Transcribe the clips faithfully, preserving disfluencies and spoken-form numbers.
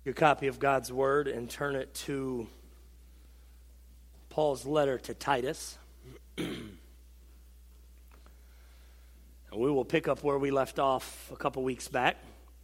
Your copy of God's Word and turn it to Paul's letter to Titus. And we will pick up where we left off a couple weeks back.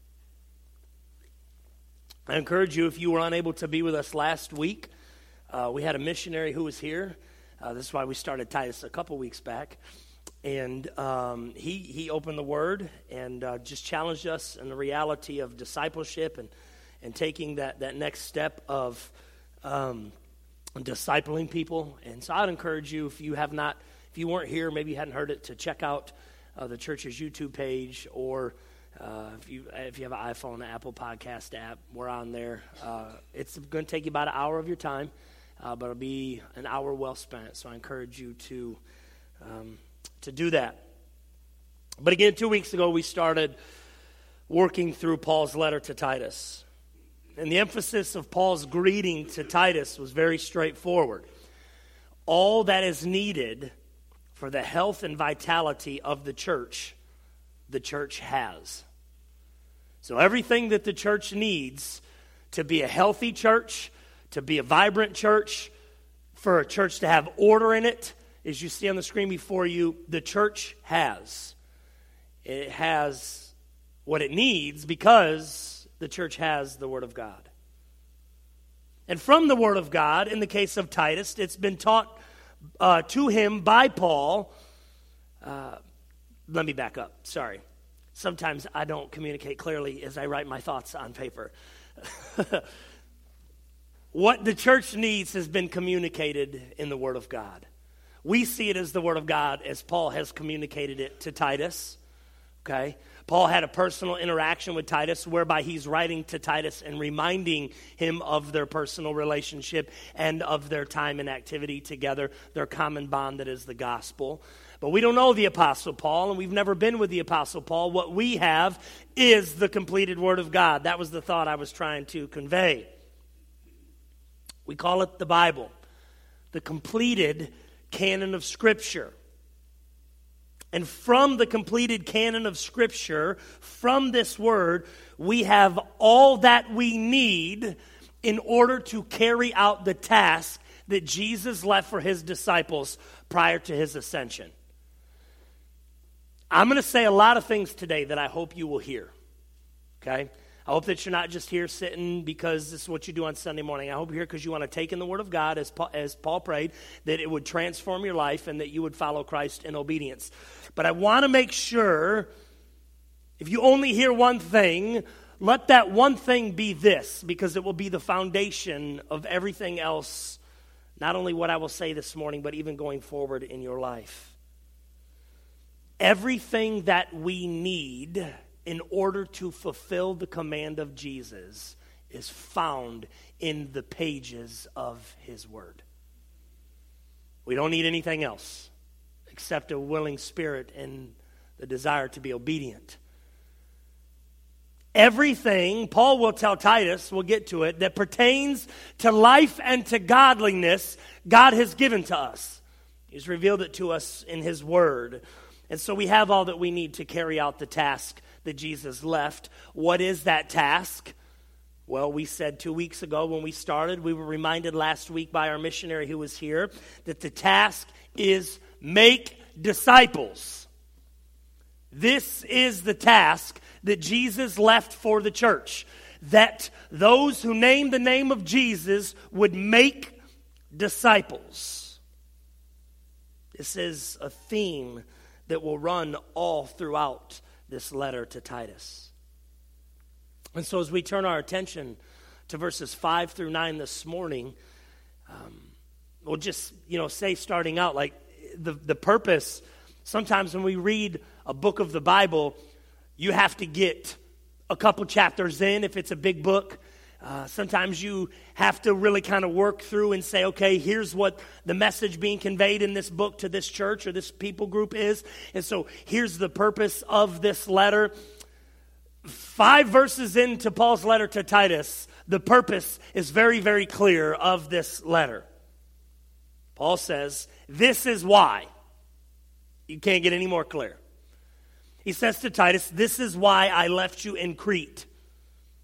I encourage you, if you were unable to be with us last week, uh, we had a missionary who was here. Uh, this is why we started Titus a couple weeks back. And um, he, he opened the Word and uh, just challenged us in the reality of discipleship and and taking that, that next step of um, discipling people. And so I'd encourage you, if you have not, if you weren't here, maybe you hadn't heard it, to check out uh, the church's YouTube page, or uh, if you if you have an iPhone, an Apple Podcast app, we're on there. Uh, it's going to take you about an hour of your time, uh, but it'll be an hour well spent. So I encourage you to um, to do that. But again, two weeks ago, we started working through Paul's letter to Titus. And the emphasis of Paul's greeting to Titus was very straightforward. All that is needed for the health and vitality of the church, the church has. So everything that the church needs to be a healthy church, to be a vibrant church, for a church to have order in it, as you see on the screen before you, the church has. It has what it needs because the church has the Word of God. And from the Word of God, in the case of Titus, it's been taught uh, to him by Paul. Uh, let me back up. Sorry. Sometimes I don't communicate clearly as I write my thoughts on paper. What the church needs has been communicated in the Word of God. We see it as the Word of God as Paul has communicated it to Titus. Okay? Paul had a personal interaction with Titus whereby he's writing to Titus and reminding him of their personal relationship and of their time and activity together, their common bond that is the gospel. But we don't know the Apostle Paul, and we've never been with the Apostle Paul. What we have is the completed Word of God. That was the thought I was trying to convey. We call it the Bible, the completed canon of Scripture. And from the completed canon of Scripture, from this Word, we have all that we need in order to carry out the task that Jesus left for his disciples prior to his ascension. I'm going to say a lot of things today that I hope you will hear. Okay? I hope that you're not just here sitting because this is what you do on Sunday morning. I hope you're here because you want to take in the Word of God, as Paul, as Paul prayed, that it would transform your life and that you would follow Christ in obedience. But I want to make sure, if you only hear one thing, let that one thing be this, because it will be the foundation of everything else, not only what I will say this morning, but even going forward in your life. Everything that we need in order to fulfill the command of Jesus is found in the pages of his Word. We don't need anything else except a willing spirit and the desire to be obedient. Everything, Paul will tell Titus, we'll get to it, that pertains to life and to godliness, God has given to us. He's revealed it to us in his Word. And so we have all that we need to carry out the task that Jesus left. What is that task? Well, we said two weeks ago when we started, we were reminded last week by our missionary who was here, that the task is make disciples. This is the task that Jesus left for the church, that those who name the name of Jesus would make disciples. This is a theme that will run all throughout this letter to Titus. And so as we turn our attention to verses five through nine this morning, um, we'll just, you know, say starting out, like the, the purpose, sometimes when we read a book of the Bible, you have to get a couple chapters in if it's a big book. Uh, sometimes you have to really kind of work through and say, okay, here's what the message being conveyed in this book to this church or this people group is. And so here's the purpose of this letter. Five verses into Paul's letter to Titus, the purpose is very, very clear of this letter. Paul says, this is why. You can't get any more clear. He says to Titus, this is why I left you in Crete.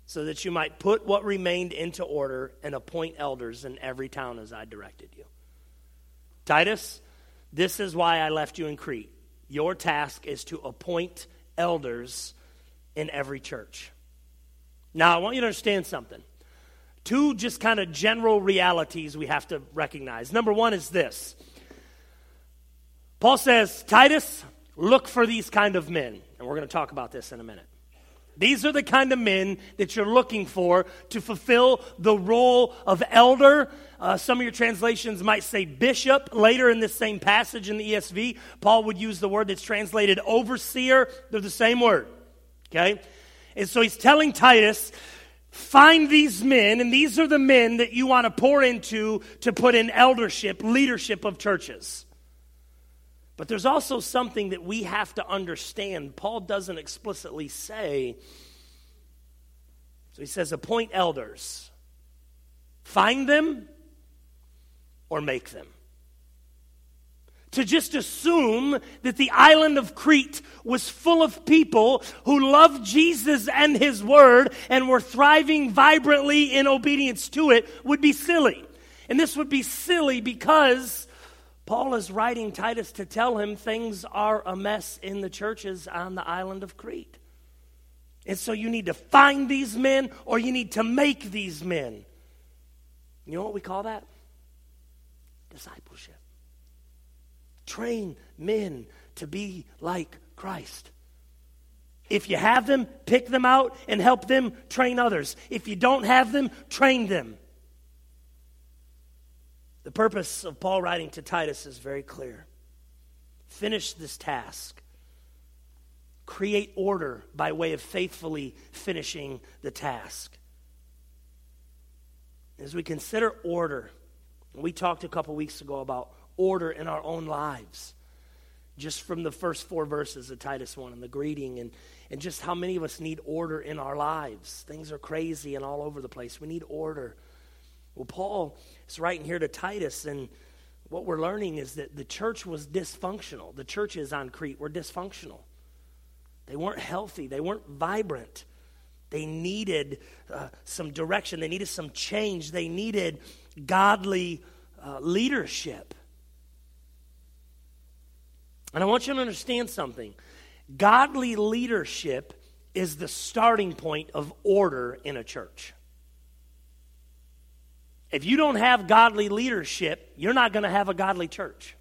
so that you might put what remained into order and appoint elders in every town as I directed you. Titus, this is why I left you in Crete. Your task is to appoint elders in every church. Now, I want you to understand something. Two just kind of general realities we have to recognize. Number one is this. Paul says, Titus, look for these kind of men. And we're going to talk about this in a minute. These are the kind of men that you're looking for to fulfill the role of elder. Uh, some of your translations might say bishop. Later in this same passage in the E S V, Paul would use the word that's translated overseer. They're the same word. Okay? And so he's telling Titus, find these men, and these are the men that you want to pour into to put in eldership, leadership of churches. But there's also something that we have to understand. Paul doesn't explicitly say. So he says, appoint elders. Find them or make them. To just assume that the island of Crete was full of people who loved Jesus and his word and were thriving vibrantly in obedience to it would be silly. And this would be silly because Paul is writing Titus to tell him things are a mess in the churches on the island of Crete. And so you need to find these men or you need to make these men. You know what we call that? Discipleship. Train men to be like Christ. If you have them, pick them out and help them train others. If you don't have them, train them. The purpose of Paul writing to Titus is very clear. Finish this task. Create order by way of faithfully finishing the task. As we consider order, we talked a couple weeks ago about order in our own lives. Just from the first four verses of Titus one and the greeting and, and just how many of us need order in our lives. Things are crazy and all over the place. We need order. Well, Paul is writing here to Titus, and what we're learning is that the church was dysfunctional. The churches on Crete were dysfunctional. They weren't healthy. They weren't vibrant. They needed uh, some direction. They needed some change. They needed godly uh, leadership. And I want you to understand something. Godly leadership is the starting point of order in a church. If you don't have godly leadership, you're not going to have a godly church.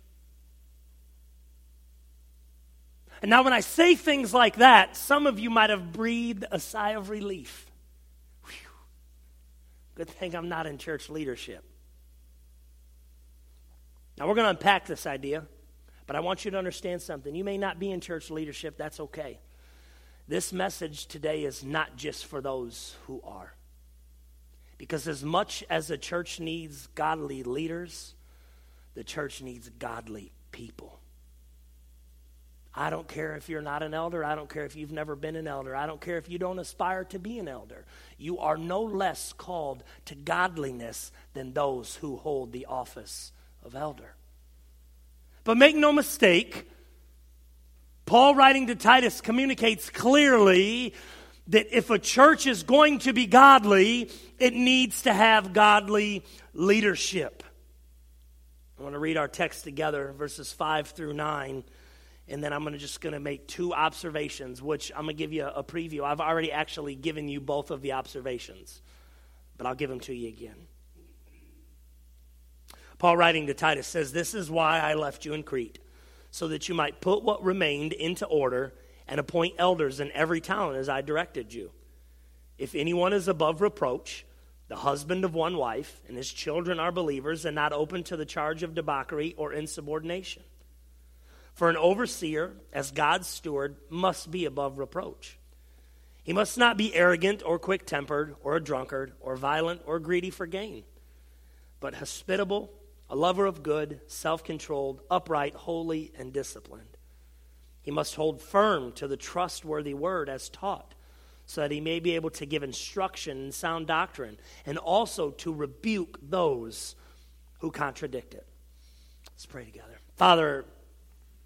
And now when I say things like that, some of you might have breathed a sigh of relief. Whew. Good thing I'm not in church leadership. Now we're going to unpack this idea, but I want you to understand something. You may not be in church leadership, that's okay. This message today is not just for those who are. Because as much as the church needs godly leaders, the church needs godly people. I don't care if you're not an elder. I don't care if you've never been an elder. I don't care if you don't aspire to be an elder. You are no less called to godliness than those who hold the office of elder. But make no mistake, Paul writing to Titus communicates clearly that if a church is going to be godly, it needs to have godly leadership. I want to read our text together, verses five through nine, and then I'm going to just going to make two observations, which I'm going to give you a preview. I've already actually given you both of the observations, but I'll give them to you again. Paul writing to Titus says, "This is why I left you in Crete, so that you might put what remained into order and appoint elders in every town as I directed you. If anyone is above reproach, the husband of one wife, and his children are believers and not open to the charge of debauchery or insubordination. For an overseer, as God's steward, must be above reproach. He must not be arrogant or quick-tempered or a drunkard or violent or greedy for gain, but hospitable, a lover of good, self-controlled, upright, holy, and disciplined. He must hold firm to the trustworthy word as taught, so that he may be able to give instruction in sound doctrine, and also to rebuke those who contradict it." Let's pray together. Father,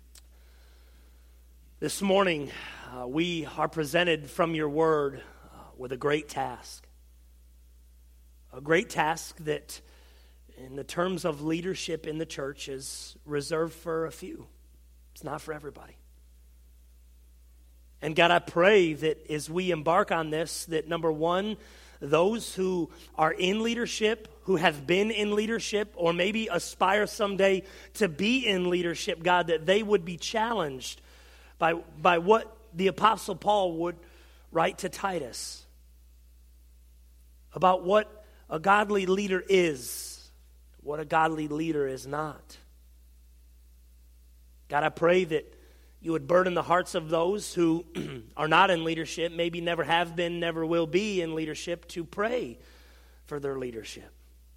this morning uh, we are presented from your word uh, with a great task. A great task that, in the terms of leadership in the church, is reserved for a few. It's not for everybody. And God, I pray that as we embark on this, that number one, those who are in leadership, who have been in leadership, or maybe aspire someday to be in leadership, God, that they would be challenged by, by what the Apostle Paul would write to Titus about what a godly leader is, what a godly leader is not. God, I pray that you would burden the hearts of those who are not in leadership, maybe never have been, never will be in leadership, to pray for their leadership.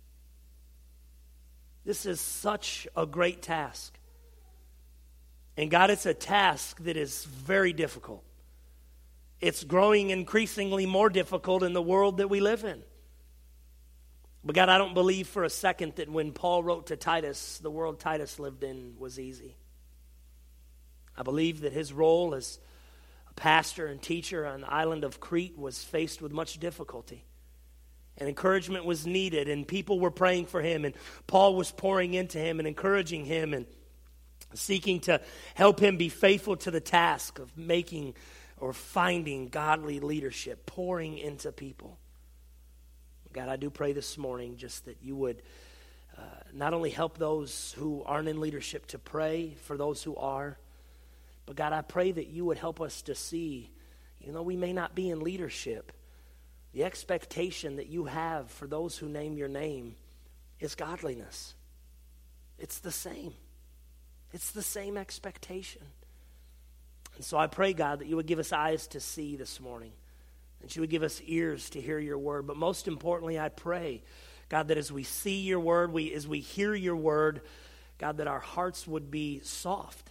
This is such a great task. And God, it's a task that is very difficult. It's growing increasingly more difficult in the world that we live in. But God, I don't believe for a second that when Paul wrote to Titus, the world Titus lived in was easy. I believe that his role as a pastor and teacher on the island of Crete was faced with much difficulty. And encouragement was needed, and people were praying for him, and Paul was pouring into him and encouraging him and seeking to help him be faithful to the task of making or finding godly leadership, pouring into people. God, I do pray this morning just that you would uh, not only help those who aren't in leadership to pray for those who are, but God, I pray that you would help us to see, even though we may not be in leadership, the expectation that you have for those who name your name is godliness. It's the same. It's the same expectation. And so I pray, God, that you would give us eyes to see this morning, that you would give us ears to hear your word. But most importantly, I pray, God, that as we see your word, we as we hear your word, God, that our hearts would be soft.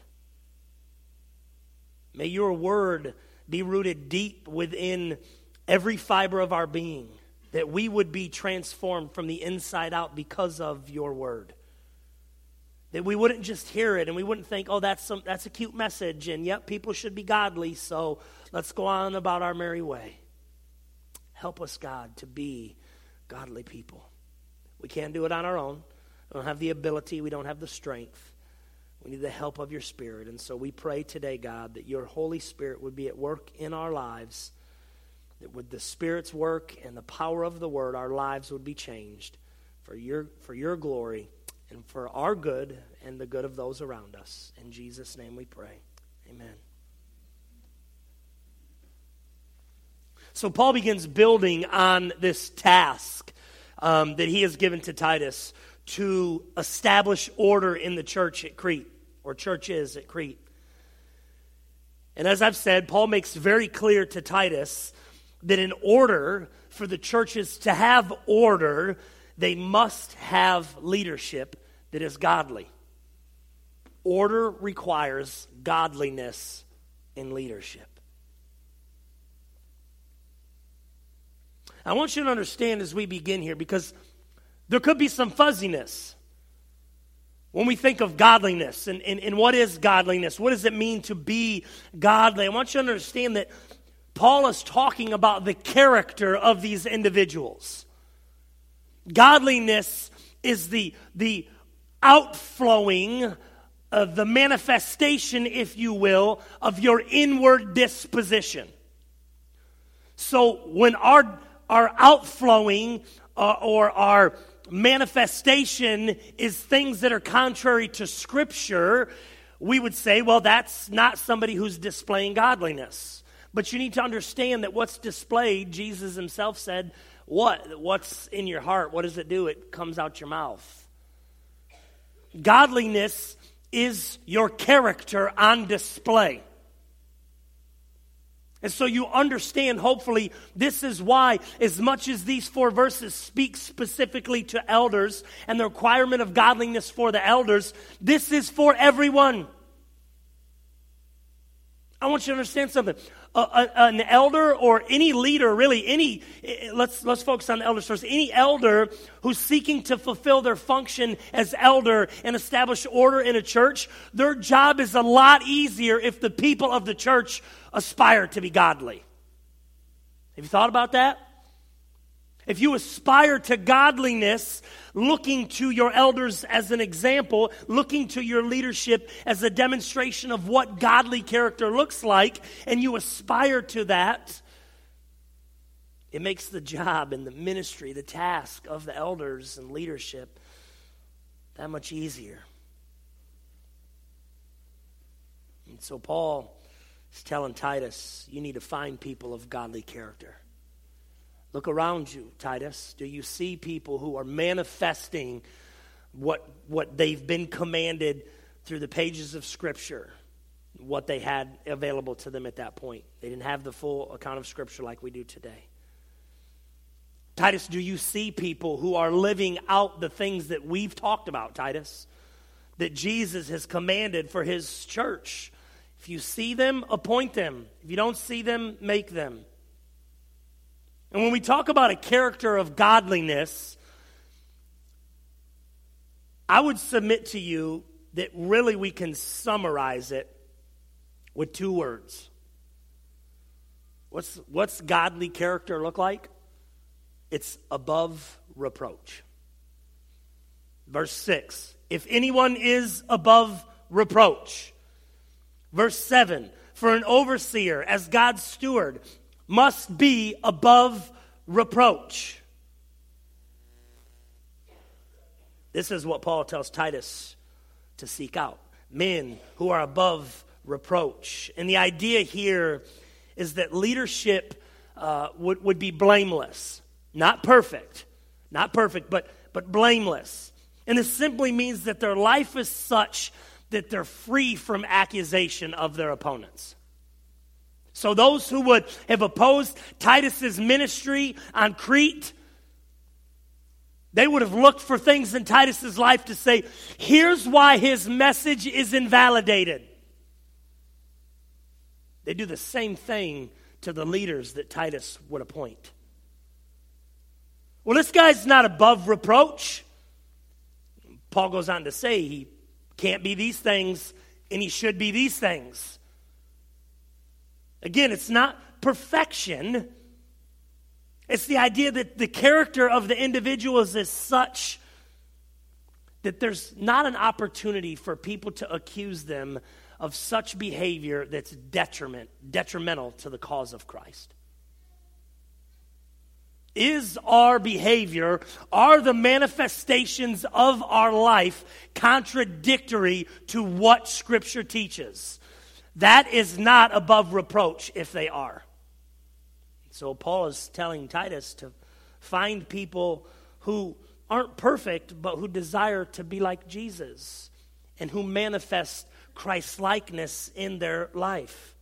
May your word be rooted deep within every fiber of our being, that we would be transformed from the inside out because of your word. That we wouldn't just hear it and we wouldn't think, oh, that's some, that's a cute message, and yep, people should be godly, so let's go on about our merry way. Help us, God, to be godly people. We can't do it on our own. We don't have the ability. We don't have the strength. We need the help of your Spirit. And so we pray today, God, that your Holy Spirit would be at work in our lives, that with the Spirit's work and the power of the Word, our lives would be changed for your, for your glory and for our good and the good of those around us. In Jesus' name we pray. Amen. So Paul begins building on this task um, that he has given to Titus to establish order in the church at Crete, or churches at Crete. And as I've said, Paul makes very clear to Titus that in order for the churches to have order, they must have leadership that is godly. Order requires godliness in leadership. I want you to understand as we begin here, because there could be some fuzziness when we think of godliness. And, and, and what is godliness? What does it mean to be godly? I want you to understand that Paul is talking about the character of these individuals. Godliness is the, the outflowing of the manifestation, if you will, of your inward disposition. So when our, our outflowing uh, or our manifestation is things that are contrary to Scripture, we would say, well, that's not somebody who's displaying godliness. But you need to understand that what's displayed, Jesus himself said, what? What's in your heart? What does it do? It comes out your mouth. Godliness is your character on display. And so you understand, hopefully, this is why, as much as these four verses speak specifically to elders and the requirement of godliness for the elders, this is for everyone. I want you to understand something. A, a, an elder or any leader, really, any, let's, let's focus on the elders first. Any elder who's seeking to fulfill their function as elder and establish order in a church, their job is a lot easier if the people of the church aspire to be godly. Have you thought about that? If you aspire to godliness, looking to your elders as an example, looking to your leadership as a demonstration of what godly character looks like, and you aspire to that, it makes the job and the ministry, the task of the elders and leadership that much easier. And so Paul is telling Titus, you need to find people of godly character. Look around you, Titus. Do you see people who are manifesting what, what they've been commanded through the pages of Scripture, what they had available to them at that point? They didn't have the full account of Scripture like we do today. Titus, do you see people who are living out the things that we've talked about, Titus, that Jesus has commanded for his church? If you see them, appoint them. If you don't see them, make them. And when we talk about a character of godliness, I would submit to you that really we can summarize it with two words. What's, what's godly character look like? It's above reproach. Verse six, if anyone is above reproach. Verse seven, for an overseer as God's steward must be above reproach. This is what Paul tells Titus to seek out. Men who are above reproach. And the idea here is that leadership uh, would, would be blameless. Not perfect. Not perfect, but, but blameless. And this simply means that their life is such that they're free from accusation of their opponents. So those who would have opposed Titus's ministry on Crete, they would have looked for things in Titus's life to say, here's why his message is invalidated. They do the same thing to the leaders that Titus would appoint. Well, this guy's not above reproach. Paul goes on to say he can't be these things and he should be these things. Again, it's not perfection. It's the idea that the character of the individual is as such that there's not an opportunity for people to accuse them of such behavior that's detriment, detrimental to the cause of Christ. Is our behavior, are the manifestations of our life contradictory to what Scripture teaches? That is not above reproach if they are. So Paul is telling Titus to find people who aren't perfect, but who desire to be like Jesus and who manifest Christ-likeness in their life.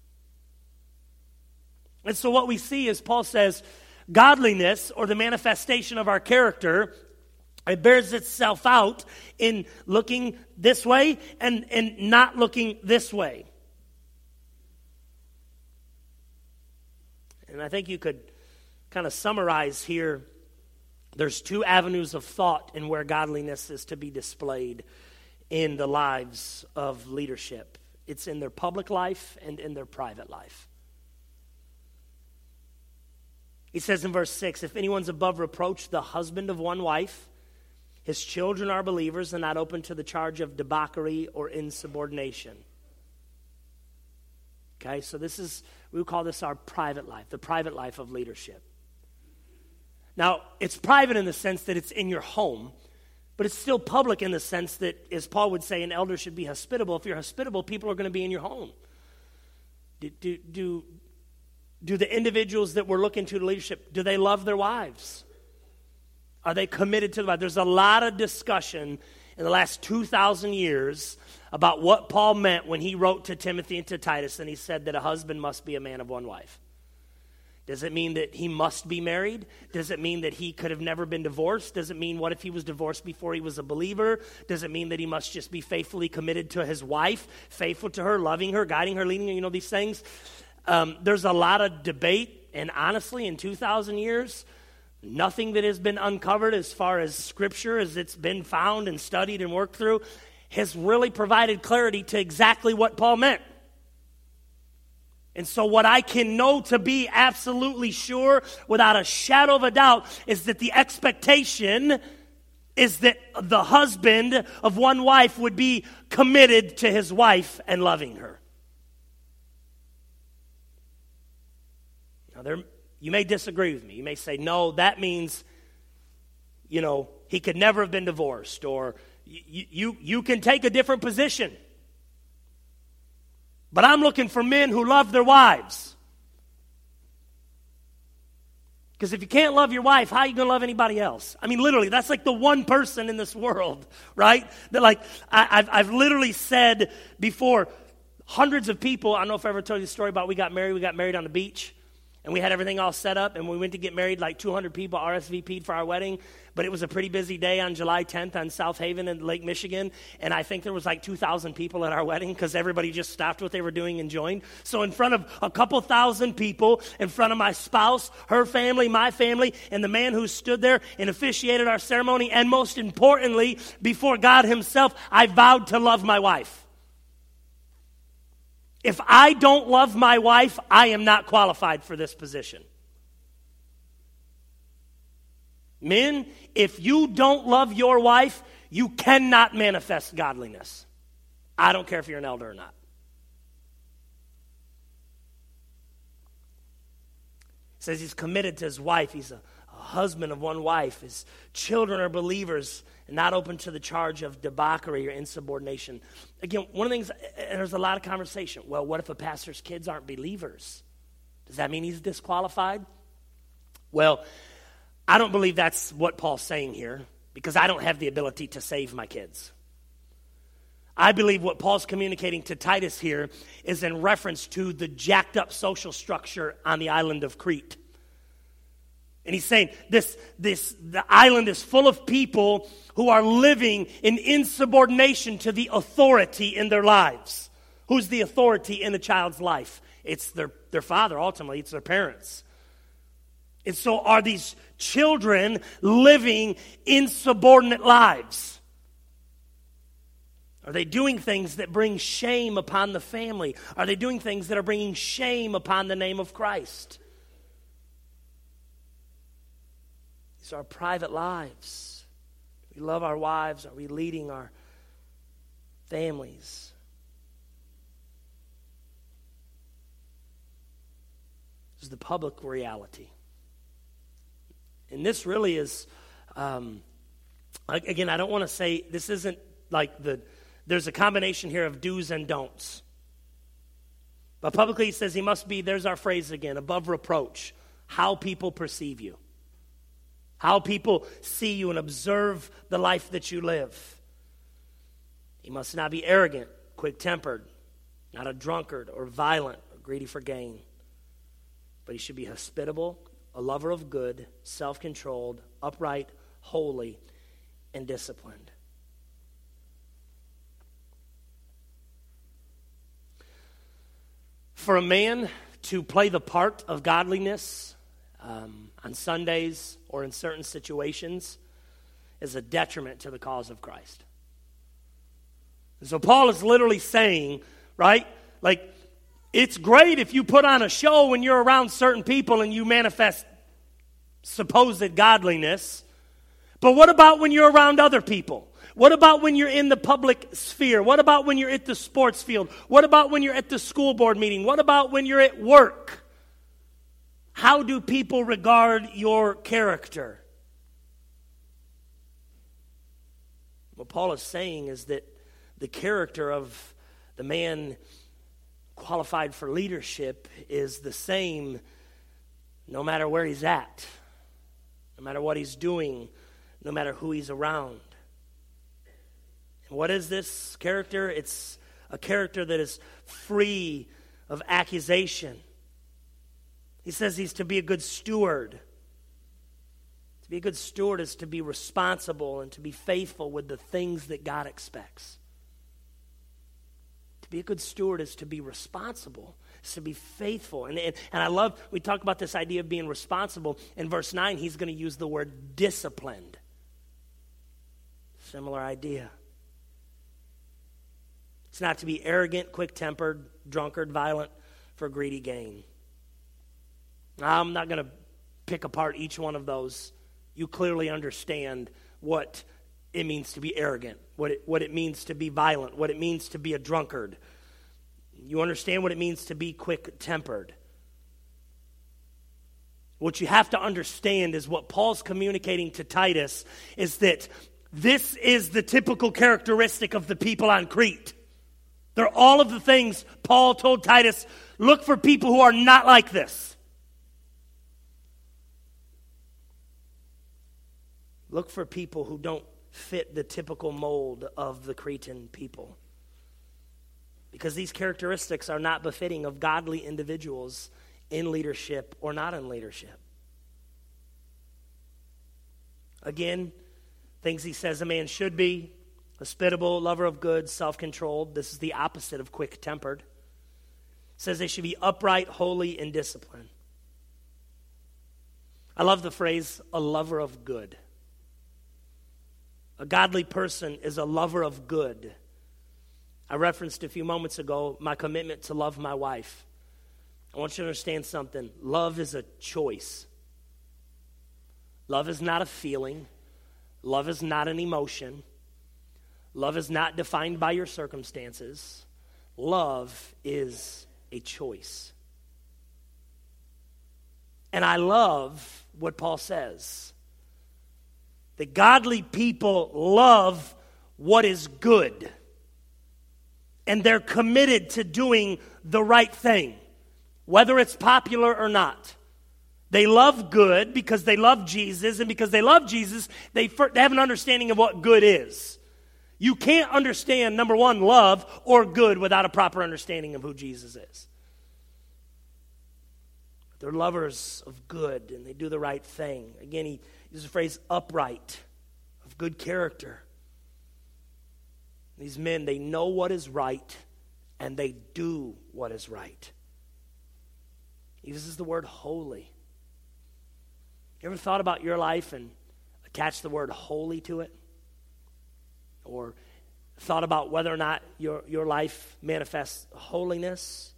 And so what we see is Paul says, godliness, or the manifestation of our character, it bears itself out in looking this way and, and not looking this way. And I think you could kind of summarize here, there's two avenues of thought in where godliness is to be displayed in the lives of leadership. It's in their public life and in their private life. He says in verse six, if anyone's above reproach, the husband of one wife, his children are believers and not open to the charge of debauchery or insubordination. Okay, so this is, we would call this our private life, the private life of leadership. Now, it's private in the sense that it's in your home, but it's still public in the sense that, as Paul would say, an elder should be hospitable. If you're hospitable, people are going to be in your home. Do, do, do, do the individuals that we're looking to the leadership, do they love their wives? Are they committed to the wife? There's a lot of discussion in the last two thousand years about what Paul meant when he wrote to Timothy and to Titus, and he said that a husband must be a man of one wife. Does it mean that he must be married? Does it mean that he could have never been divorced? Does it mean what if he was divorced before he was a believer? Does it mean that he must just be faithfully committed to his wife, faithful to her, loving her, guiding her, leading her, you know, these things? Um, there's a lot of debate, and honestly, in two thousand years, nothing that has been uncovered as far as Scripture, as it's been found and studied and worked through, has really provided clarity to exactly what Paul meant. And so what I can know to be absolutely sure, without a shadow of a doubt, is that the expectation is that the husband of one wife would be committed to his wife and loving her. Now, there, you may disagree with me. You may say, no, that means, you know, he could never have been divorced, or you, you, you can take a different position. But I'm looking for men who love their wives. Because if you can't love your wife, how are you going to love anybody else? I mean, literally, that's like the one person in this world, right? That like, I, I've, I've literally said before, hundreds of people, I don't know if I ever told you the story about we got married, we got married on the beach. And we had everything all set up, and we went to get married, like two hundred people R S V P'd for our wedding. But it was a pretty busy day on July tenth on South Haven in Lake Michigan. And I think there was like two thousand people at our wedding because everybody just stopped what they were doing and joined. So in front of a couple thousand people, in front of my spouse, her family, my family, and the man who stood there and officiated our ceremony, and most importantly, before God himself, I vowed to love my wife. If I don't love my wife, I am not qualified for this position. Men, if you don't love your wife, you cannot manifest godliness. I don't care if you're an elder or not. It says he's committed to his wife. He's a, a husband of one wife. His children are believers and not open to the charge of debauchery or insubordination. Again, one of the things, and there's a lot of conversation. Well, what if a pastor's kids aren't believers? Does that mean he's disqualified? Well, I don't believe that's what Paul's saying here, because I don't have the ability to save my kids. I believe what Paul's communicating to Titus here is in reference to the jacked up social structure on the island of Crete. And he's saying this, this, the island is full of people who are living in insubordination to the authority in their lives. Who's the authority in a child's life? It's their, their father, ultimately. It's their parents. And so are these children living insubordinate lives? Are they doing things that bring shame upon the family? Are they doing things that are bringing shame upon the name of Christ? These are our private lives. Do we love our wives? Are we leading our families? This is the public reality. And this really is, um, again, I don't want to say, this isn't like the, there's a combination here of do's and don'ts. But publicly he says he must be, there's our phrase again, above reproach, how people perceive you. How people see you and observe the life that you live. He must not be arrogant, quick-tempered, not a drunkard or violent or greedy for gain. But he should be hospitable, a lover of good, self-controlled, upright, holy, and disciplined. For a man to play the part of godliness um, on Sundays or in certain situations is a detriment to the cause of Christ. And so Paul is literally saying, right, like, it's great if you put on a show when you're around certain people and you manifest supposed godliness. But what about when you're around other people? What about when you're in the public sphere? What about when you're at the sports field? What about when you're at the school board meeting? What about when you're at work? How do people regard your character? What Paul is saying is that the character of the man qualified for leadership is the same no matter where he's at, no matter what he's doing, no matter who he's around. And what is this character? It's a character that is free of accusation. He says he's to be a good steward. To be a good steward is to be responsible and to be faithful with the things that God expects. To be a good steward is to be responsible, is to be faithful. And, and, and I love, we talk about this idea of being responsible. In verse nine, he's going to use the word disciplined. Similar idea. It's not to be arrogant, quick-tempered, drunkard, violent, for greedy gain. I'm not going to pick apart each one of those. You clearly understand what it means to be arrogant, what it, what it means to be violent, what it means to be a drunkard. You understand what it means to be quick-tempered. What you have to understand is what Paul's communicating to Titus is that this is the typical characteristic of the people on Crete. They're all of the things Paul told Titus, look for people who are not like this. Look for people who don't fit the typical mold of the Cretan people. Because these characteristics are not befitting of godly individuals in leadership or not in leadership. Again, things he says a man should be: hospitable, lover of good, self-controlled. This is the opposite of quick-tempered. Says they should be upright, holy, and disciplined. I love the phrase, a lover of good. A godly person is a lover of good. I referenced a few moments ago my commitment to love my wife. I want you to understand something. Love is a choice. Love is not a feeling. Love is not an emotion. Love is not defined by your circumstances. Love is a choice. And I love what Paul says. That godly people love what is good. And they're committed to doing the right thing, whether it's popular or not. They love good because they love Jesus, and because they love Jesus, they have an understanding of what good is. You can't understand, number one, love or good without a proper understanding of who Jesus is. They're lovers of good, and they do the right thing. Again, he uses the phrase upright, of good character. These men, they know what is right, and they do what is right. He uses the word holy. You ever thought about your life and attached the word holy to it? Or thought about whether or not your, your life manifests holiness?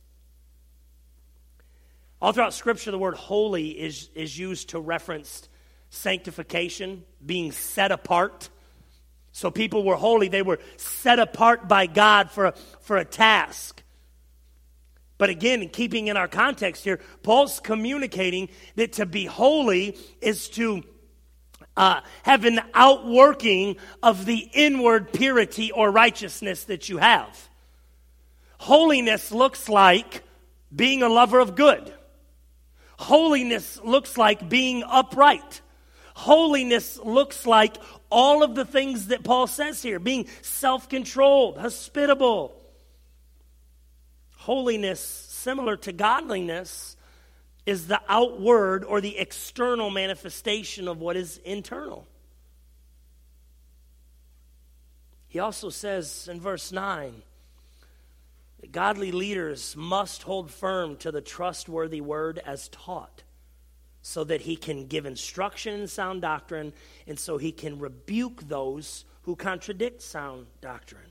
All throughout Scripture, the word holy is, is used to reference sanctification, being set apart. So people were holy. They were set apart by God for a, for a task. But again, keeping in our context here, Paul's communicating that to be holy is to uh, have an outworking of the inward purity or righteousness that you have. Holiness looks like being a lover of good. Holiness looks like being upright. Holiness looks like all of the things that Paul says here, being self-controlled, hospitable. Holiness, similar to godliness, is the outward or the external manifestation of what is internal. He also says in verse nine, that godly leaders must hold firm to the trustworthy word as taught, so that he can give instruction in sound doctrine, and so he can rebuke those who contradict sound doctrine.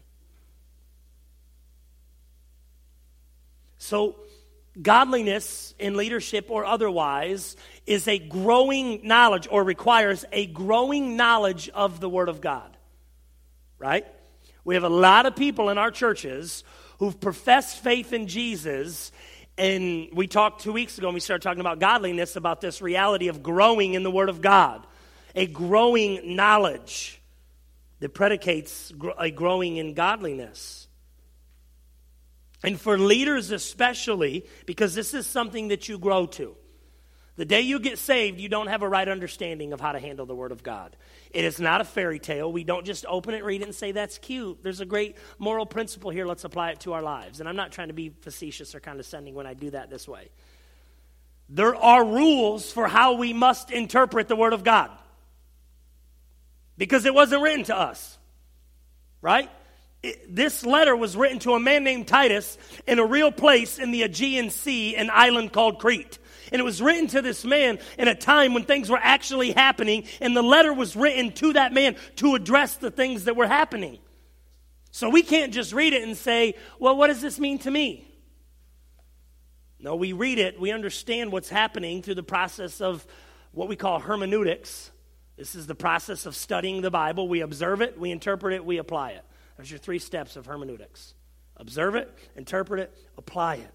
So, godliness in leadership or otherwise is a growing knowledge, or requires a growing knowledge of the Word of God. Right? We have a lot of people in our churches who've professed faith in Jesus, and we talked two weeks ago and we started talking about godliness, about this reality of growing in the Word of God. A growing knowledge that predicates a growing in godliness. And for leaders especially, because this is something that you grow to. The day you get saved, you don't have a right understanding of how to handle the Word of God. It is not a fairy tale. We don't just open it, read it, and say, that's cute. There's a great moral principle here. Let's apply it to our lives. And I'm not trying to be facetious or condescending when I do that this way. There are rules for how we must interpret the Word of God. Because it wasn't written to us. Right? It, this letter was written to a man named Titus in a real place in the Aegean Sea, an island called Crete. And it was written to this man in a time when things were actually happening, and the letter was written to that man to address the things that were happening. So we can't just read it and say, well, what does this mean to me? No, we read it, we understand what's happening through the process of what we call hermeneutics. This is the process of studying the Bible. We observe it, we interpret it, we apply it. There's your three steps of hermeneutics. Observe it, interpret it, apply it.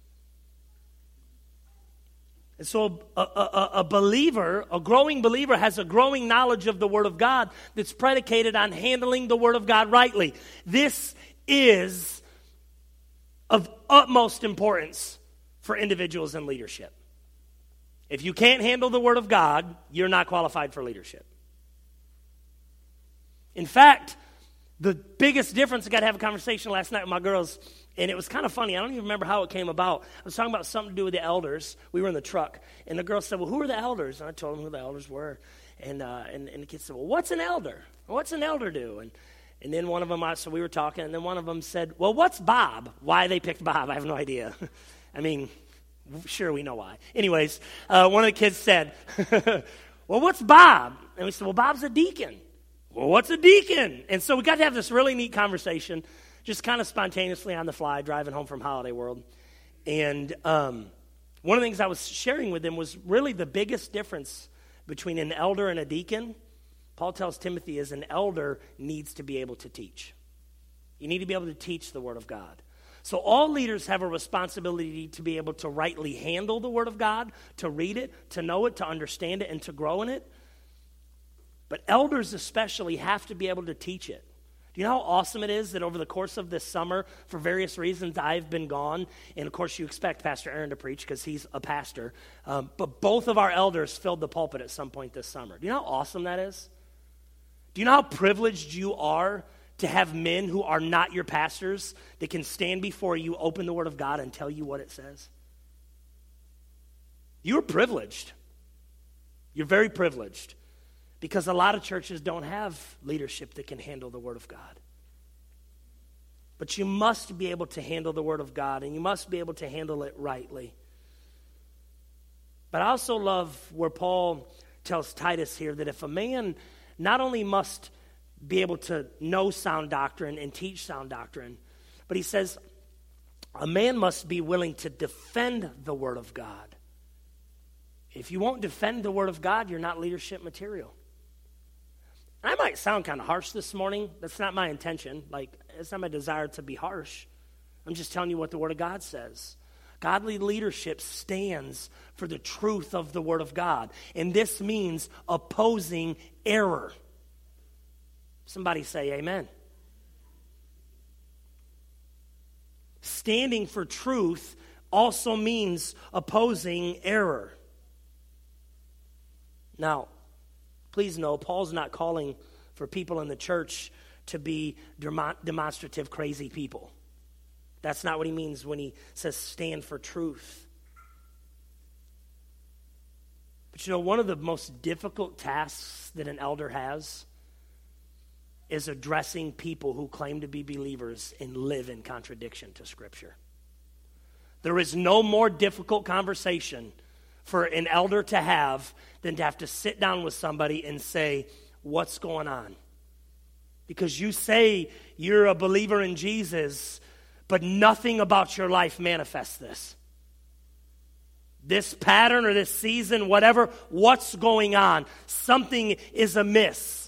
And so a, a, a believer, a growing believer, has a growing knowledge of the Word of God that's predicated on handling the Word of God rightly. This is of utmost importance for individuals in leadership. If you can't handle the Word of God, you're not qualified for leadership. In fact, the biggest difference, I got to have a conversation last night with my girls, and it was kind of funny. I don't even remember how it came about. I was talking about something to do with the elders. We were in the truck, and the girl said, well, who are the elders? And I told them who the elders were. And uh, and, and the kids said, well, what's an elder? What's an elder do? And and then one of them, so we were talking, and then one of them said, well, what's Bob? Why they picked Bob, I have no idea. I mean, sure, we know why. Anyways, uh, one of the kids said, well, what's Bob? And we said, well, Bob's a deacon. Well, what's a deacon? And so we got to have this really neat conversation, just kind of spontaneously on the fly, driving home from Holiday World. And um, one of the things I was sharing with them was really the biggest difference between an elder and a deacon. Paul tells Timothy is an elder needs to be able to teach. You need to be able to teach the Word of God. So all leaders have a responsibility to be able to rightly handle the Word of God, to read it, to know it, to understand it, and to grow in it. But elders especially have to be able to teach it. Do you know how awesome it is that over the course of this summer, for various reasons, I've been gone? And, of course, you expect Pastor Aaron to preach because he's a pastor. Um, but both of our elders filled the pulpit at some point this summer. Do you know how awesome that is? Do you know how privileged you are to have men who are not your pastors that can stand before you, open the Word of God, and tell you what it says? You're privileged. You're very privileged. Because a lot of churches don't have leadership that can handle the Word of God. But you must be able to handle the Word of God, and you must be able to handle it rightly. But I also love where Paul tells Titus here that if a man not only must be able to know sound doctrine and teach sound doctrine, but he says a man must be willing to defend the Word of God. If you won't defend the Word of God, you're not leadership material. I might sound kind of harsh this morning. That's not my intention. Like, it's not my desire to be harsh. I'm just telling you what the Word of God says. Godly leadership stands for the truth of the Word of God. And this means opposing error. Somebody say amen. Standing for truth also means opposing error. Now, please know, Paul's not calling for people in the church to be demonstrative, crazy people. That's not what he means when he says stand for truth. But you know, one of the most difficult tasks that an elder has is addressing people who claim to be believers and live in contradiction to Scripture. There is no more difficult conversation for an elder to have than to have to sit down with somebody and say, what's going on? Because you say you're a believer in Jesus, but nothing about your life manifests this. This pattern or this season, whatever, what's going on? Something is amiss.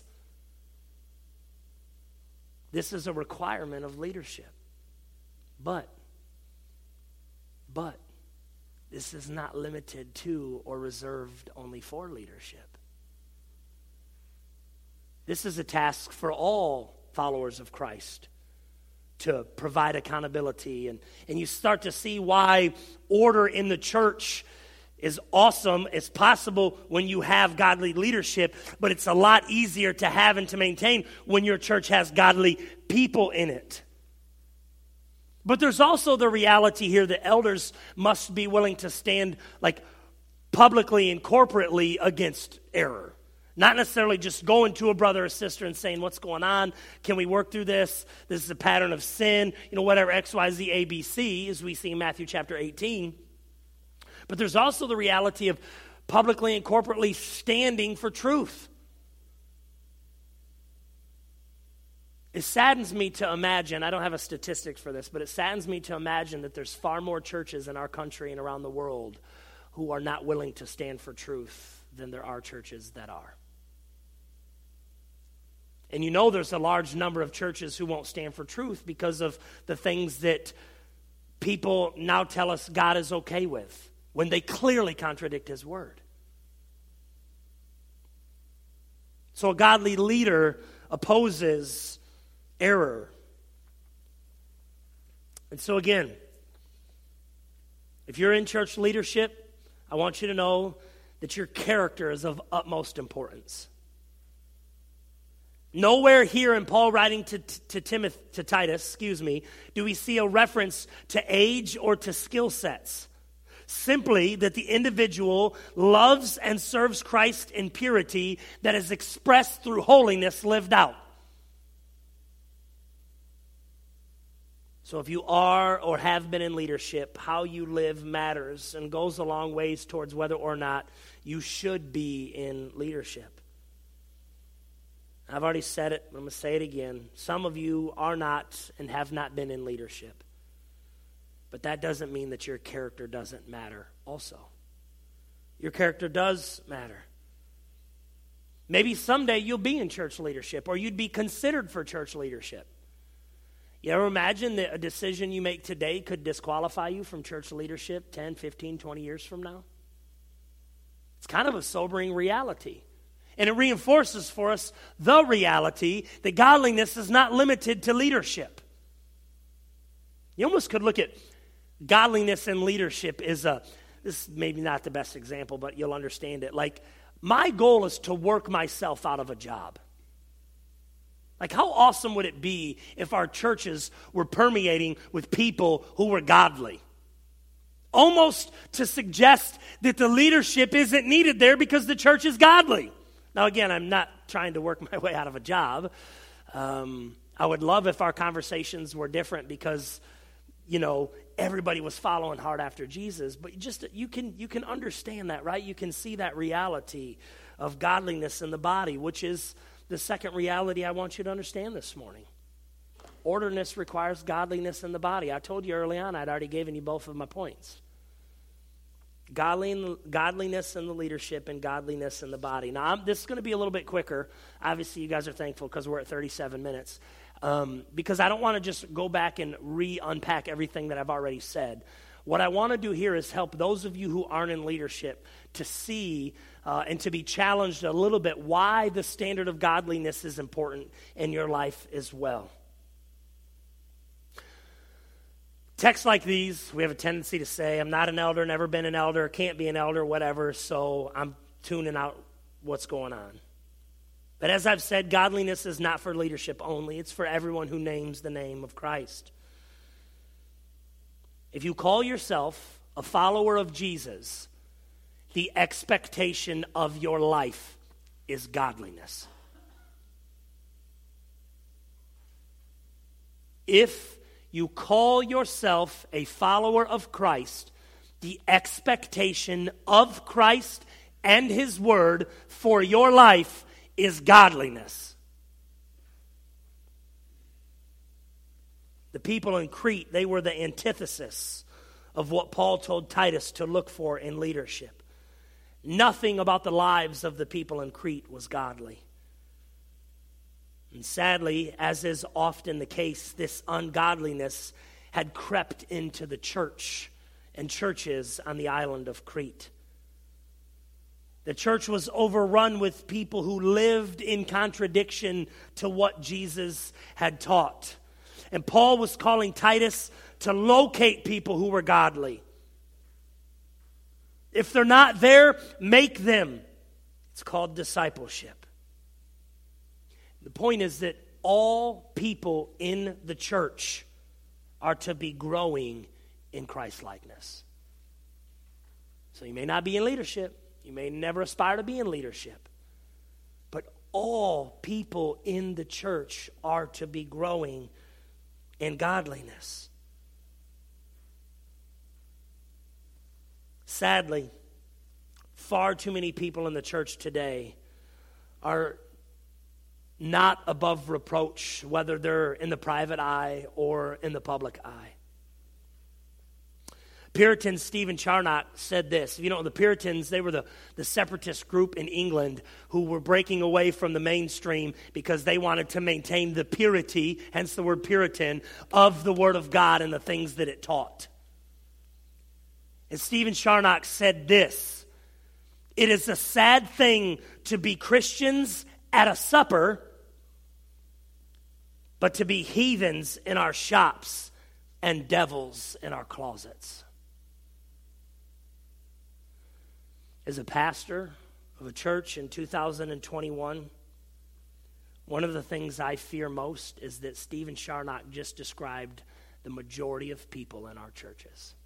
This is a requirement of leadership. But, but, this is not limited to or reserved only for leadership. This is a task for all followers of Christ to provide accountability. And, and you start to see why order in the church is awesome. It's possible when you have godly leadership, but it's a lot easier to have and to maintain when your church has godly people in it. But there's also the reality here that elders must be willing to stand like publicly and corporately against error. Not necessarily just going to a brother or sister and saying, what's going on? Can we work through this? This is a pattern of sin. You know, whatever, X, Y, Z, A, B, C, as we see in Matthew chapter eighteen. But there's also the reality of publicly and corporately standing for truth. It saddens me to imagine, I don't have a statistic for this, but it saddens me to imagine that there's far more churches in our country and around the world who are not willing to stand for truth than there are churches that are. And you know there's a large number of churches who won't stand for truth because of the things that people now tell us God is okay with when they clearly contradict His word. So a godly leader opposes error. And so again, if you're in church leadership, I want you to know that your character is of utmost importance. Nowhere here in Paul writing to, to Timothy, to Titus, excuse me, do we see a reference to age or to skill sets. Simply that the individual loves and serves Christ in purity that is expressed through holiness lived out. So if you are or have been in leadership, how you live matters and goes a long ways towards whether or not you should be in leadership. I've already said it, but I'm going to say it again. Some of you are not and have not been in leadership. But that doesn't mean that your character doesn't matter also. Your character does matter. Maybe someday you'll be in church leadership or you'd be considered for church leadership. You ever imagine that a decision you make today could disqualify you from church leadership ten, fifteen, twenty years from now? It's kind of a sobering reality. And it reinforces for us the reality that godliness is not limited to leadership. You almost could look at godliness and leadership as a, this is maybe not the best example, but you'll understand it. Like, my goal is to work myself out of a job. Like, how awesome would it be if our churches were permeating with people who were godly? Almost to suggest that the leadership isn't needed there because the church is godly. Now, again, I'm not trying to work my way out of a job. Um, I would love if our conversations were different because, you know, everybody was following hard after Jesus. But just you can you can understand that, right? You can see that reality of godliness in the body, which is the second reality I want you to understand this morning. Orderliness requires godliness in the body. I told you early on I'd already given you both of my points. Godly, godliness in the leadership and godliness in the body. Now, I'm, this is going to be a little bit quicker. Obviously, you guys are thankful because we're at thirty-seven minutes. Um, because I don't want to just go back and re-unpack everything that I've already said. What I want to do here is help those of you who aren't in leadership to see uh, and to be challenged a little bit why the standard of godliness is important in your life as well. Texts like these, we have a tendency to say, I'm not an elder, never been an elder, can't be an elder, whatever, so I'm tuning out what's going on. But as I've said, godliness is not for leadership only. It's for everyone who names the name of Christ. If you call yourself a follower of Jesus, the expectation of your life is godliness. If you call yourself a follower of Christ, the expectation of Christ and His Word for your life is godliness. The people in Crete, they were the antithesis of what Paul told Titus to look for in leadership. Nothing about the lives of the people in Crete was godly. And sadly, as is often the case, this ungodliness had crept into the church and churches on the island of Crete. The church was overrun with people who lived in contradiction to what Jesus had taught. And Paul was calling Titus to locate people who were godly. If they're not there, make them. It's called discipleship. The point is that all people in the church are to be growing in Christ-likeness. So you may not be in leadership. You may never aspire to be in leadership. But all people in the church are to be growing in godliness. Sadly, far too many people in the church today are not above reproach, whether they're in the private eye or in the public eye. Puritan Stephen Charnock said this. You know, the Puritans, they were the, the separatist group in England who were breaking away from the mainstream because they wanted to maintain the purity, hence the word Puritan, of the Word of God and the things that it taught. And Stephen Charnock said this: "It is a sad thing to be Christians at a supper, but to be heathens in our shops and devils in our closets." As a pastor of a church in two thousand twenty-one, one of the things I fear most is that Stephen Charnock just described the majority of people in our churches.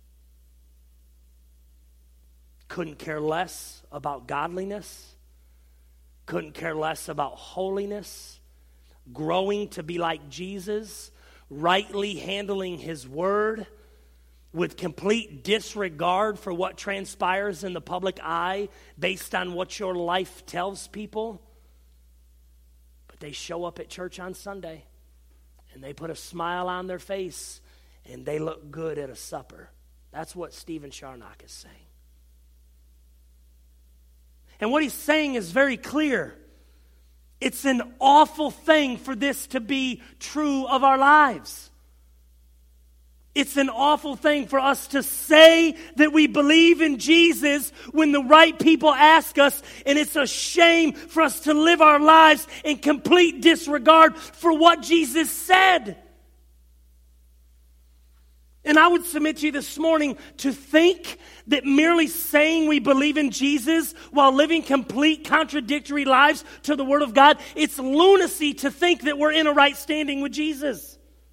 Couldn't care less about godliness, couldn't care less about holiness, growing to be like Jesus, rightly handling his word, with complete disregard for what transpires in the public eye based on what your life tells people. But they show up at church on Sunday and they put a smile on their face and they look good at a supper. That's what Stephen Charnock is saying. And what he's saying is very clear. It's an awful thing for this to be true of our lives. It's an awful thing for us to say that we believe in Jesus when the right people ask us, and it's a shame for us to live our lives in complete disregard for what Jesus said. And I would submit to you this morning to think that merely saying we believe in Jesus while living complete contradictory lives to the Word of God, it's lunacy to think that we're in a right standing with Jesus.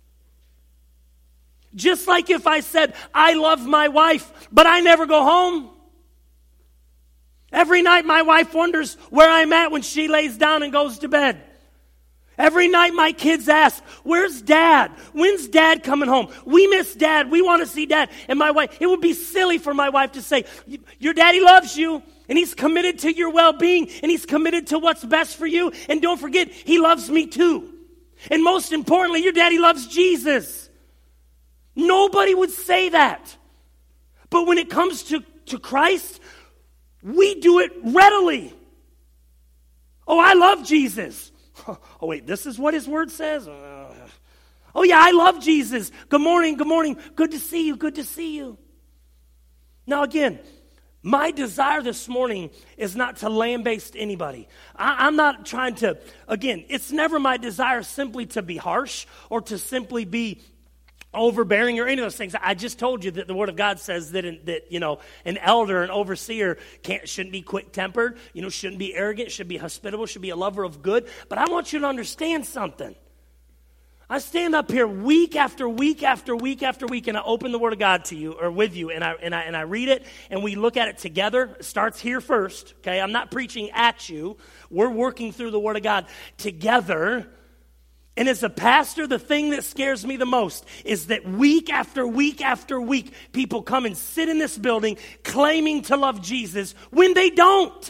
Just like if I said, I love my wife, but I never go home. Every night my wife wonders where I'm at when she lays down and goes to bed. Every night my kids ask, where's Dad? When's Dad coming home? We miss Dad. We want to see Dad. And my wife, it would be silly for my wife to say, your daddy loves you, and he's committed to your well-being, and he's committed to what's best for you. And don't forget, he loves me too. And most importantly, your daddy loves Jesus. Nobody would say that. But when it comes to, to Christ, we do it readily. Oh, I love Jesus. Oh, wait, this is what his word says? Uh, oh, yeah, I love Jesus. Good morning, good morning. Good to see you, good to see you. Now, again, my desire this morning is not to lambaste anybody. I, I'm not trying to, again, it's never my desire simply to be harsh or to simply be overbearing or any of those things. I just told you that the Word of God says that, in, that you know, an elder, an overseer can't, shouldn't be quick-tempered, you know, shouldn't be arrogant, should be hospitable, should be a lover of good. But I want you to understand something. I stand up here week after week after week after week, and I open the Word of God to you or with you, and I and I and I read it, and we look at it together. It starts here first, okay? I'm not preaching at you. We're working through the Word of God together. And as a pastor, the thing that scares me the most is that week after week after week, people come and sit in this building claiming to love Jesus when they don't.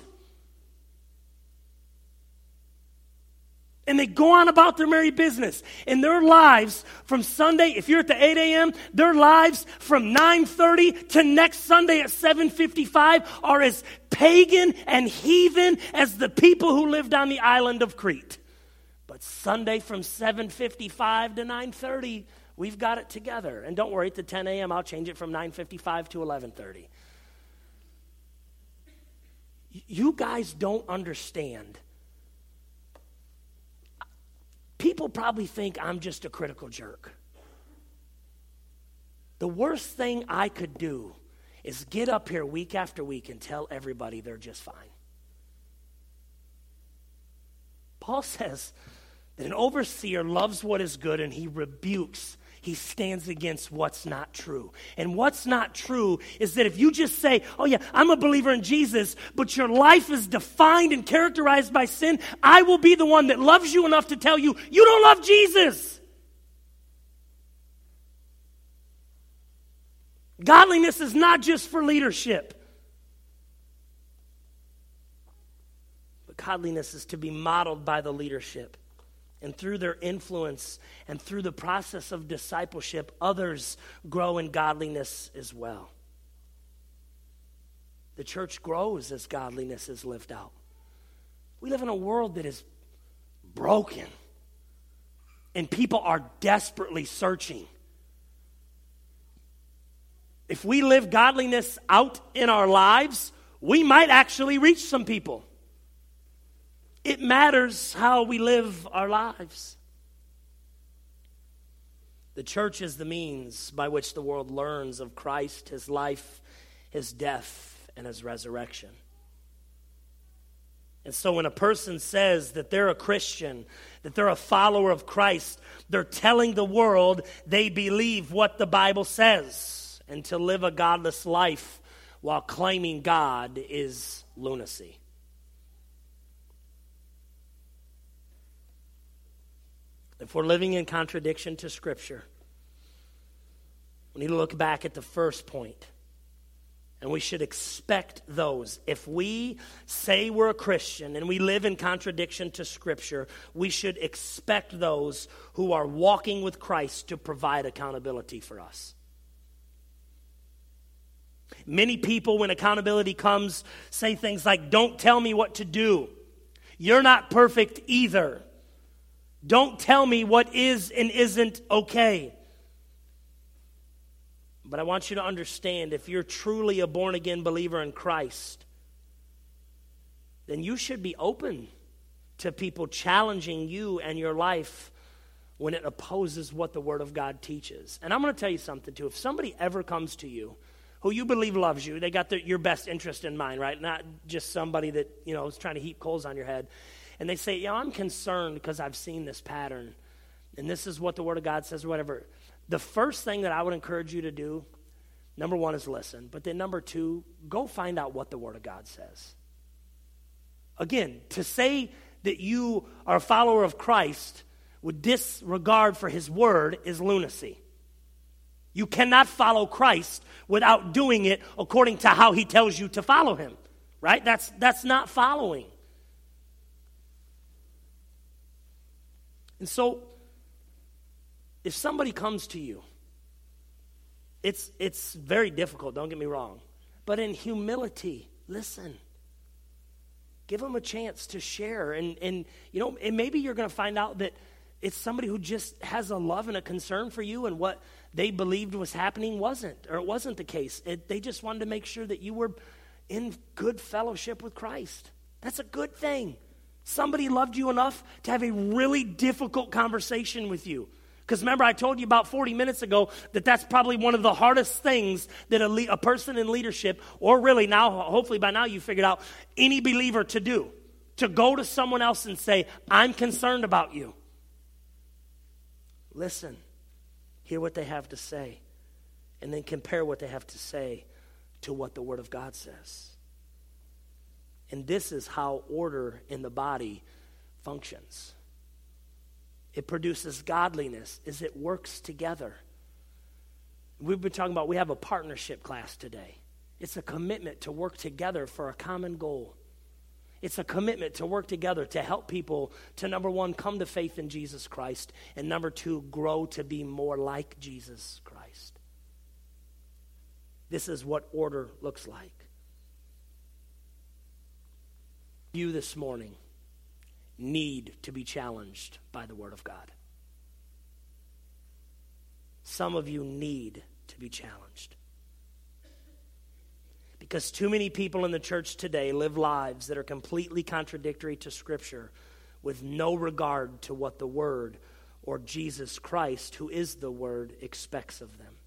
And they go on about their merry business. And their lives from Sunday, if you're at the eight a.m., their lives from nine thirty to next Sunday at seven fifty-five are as pagan and heathen as the people who lived on the island of Crete. But Sunday from seven fifty-five to nine thirty, we've got it together. And don't worry, at the ten a.m., I'll change it from nine fifty-five to eleven thirty. You guys don't understand. People probably think I'm just a critical jerk. The worst thing I could do is get up here week after week and tell everybody they're just fine. Paul says that an overseer loves what is good and he rebukes, he stands against what's not true. And what's not true is that if you just say, oh yeah, I'm a believer in Jesus, but your life is defined and characterized by sin, I will be the one that loves you enough to tell you, you don't love Jesus. Godliness is not just for leadership. But godliness is to be modeled by the leadership. And through their influence and through the process of discipleship, others grow in godliness as well. The church grows as godliness is lived out. We live in a world that is broken, and people are desperately searching. If we live godliness out in our lives, we might actually reach some people. It matters how we live our lives. The church is the means by which the world learns of Christ, his life, his death, and his resurrection. And so when a person says that they're a Christian, that they're a follower of Christ, they're telling the world they believe what the Bible says. And to live a godless life while claiming God is lunacy. If we're living in contradiction to Scripture, we need to look back at the first point. And we should expect those. If we say we're a Christian and we live in contradiction to Scripture, we should expect those who are walking with Christ to provide accountability for us. Many people, when accountability comes, say things like, "Don't tell me what to do. You're not perfect either. Don't tell me what is and isn't okay." But I want you to understand, if you're truly a born-again believer in Christ, then you should be open to people challenging you and your life when it opposes what the Word of God teaches. And I'm going to tell you something, too. If somebody ever comes to you who you believe loves you, they got their, your best interest in mind, right? Not just somebody that, you know, is trying to heap coals on your head. And they say, "Yeah, I'm concerned because I've seen this pattern, and this is what the Word of God says," or whatever. The first thing that I would encourage you to do, number one, is listen. But then number two, go find out what the Word of God says. Again, to say that you are a follower of Christ with disregard for His Word is lunacy. You cannot follow Christ without doing it according to how He tells you to follow Him, right? That's, that's not following. And so, if somebody comes to you, it's it's very difficult, don't get me wrong. But in humility, listen. Give them a chance to share. And, and you know, and maybe you're going to find out that it's somebody who just has a love and a concern for you, and what they believed was happening wasn't, or it wasn't the case. It, they just wanted to make sure that you were in good fellowship with Christ. That's a good thing. Somebody loved you enough to have a really difficult conversation with you. Because remember, I told you about forty minutes ago that that's probably one of the hardest things that a, le- a person in leadership, or really now, hopefully by now you figured out, any believer to do. To go to someone else and say, "I'm concerned about you." Listen, hear what they have to say, and then compare what they have to say to what the Word of God says. And this is how order in the body functions. It produces godliness as it works together. We've been talking about, we have a partnership class today. It's a commitment to work together for a common goal. It's a commitment to work together to help people to, number one, come to faith in Jesus Christ, and number two, grow to be more like Jesus Christ. This is what order looks like. You this morning need to be challenged by the Word of God. Some of you need to be challenged. Because too many people in the church today live lives that are completely contradictory to Scripture, with no regard to what the Word or Jesus Christ, who is the Word, expects of them.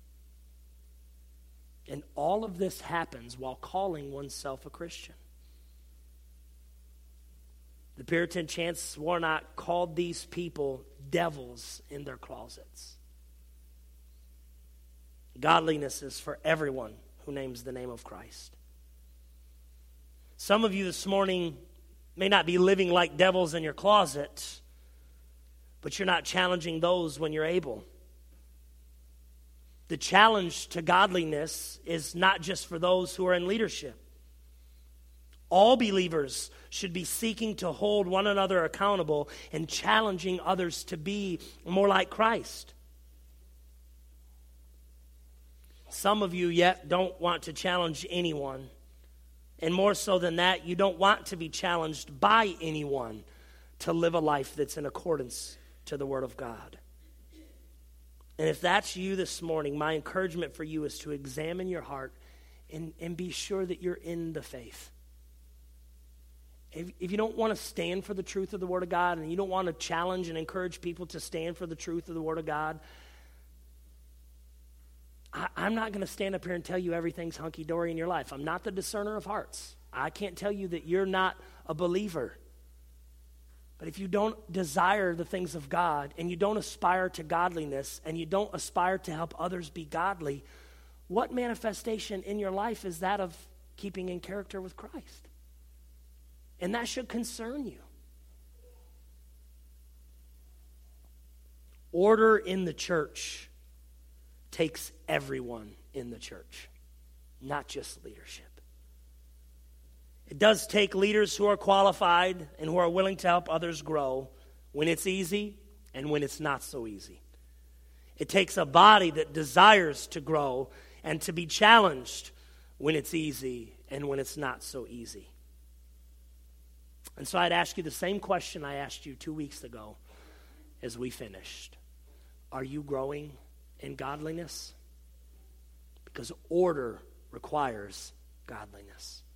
And all of this happens while calling oneself a Christian. The Puritan Chance Warnock called these people devils in their closets. Godliness is for everyone who names the name of Christ. Some of you this morning may not be living like devils in your closet, but you're not challenging those when you're able. The challenge to godliness is not just for those who are in leadership. All believers should be seeking to hold one another accountable and challenging others to be more like Christ. Some of you yet don't want to challenge anyone. And more so than that, you don't want to be challenged by anyone to live a life that's in accordance to the Word of God. And if that's you this morning, my encouragement for you is to examine your heart and, and be sure that you're in the faith. If, if you don't want to stand for the truth of the Word of God and you don't want to challenge and encourage people to stand for the truth of the Word of God, I, I'm not going to stand up here and tell you everything's hunky-dory in your life. I'm not the discerner of hearts. I can't tell you that you're not a believer. But if you don't desire the things of God and you don't aspire to godliness and you don't aspire to help others be godly, what manifestation in your life is that of keeping in character with Christ? And that should concern you. Order in the church takes everyone in the church, not just leadership. It does take leaders who are qualified and who are willing to help others grow when it's easy and when it's not so easy. It takes a body that desires to grow and to be challenged when it's easy and when it's not so easy. And so I'd ask you the same question I asked you two weeks ago as we finished. Are you growing in godliness? Because order requires godliness.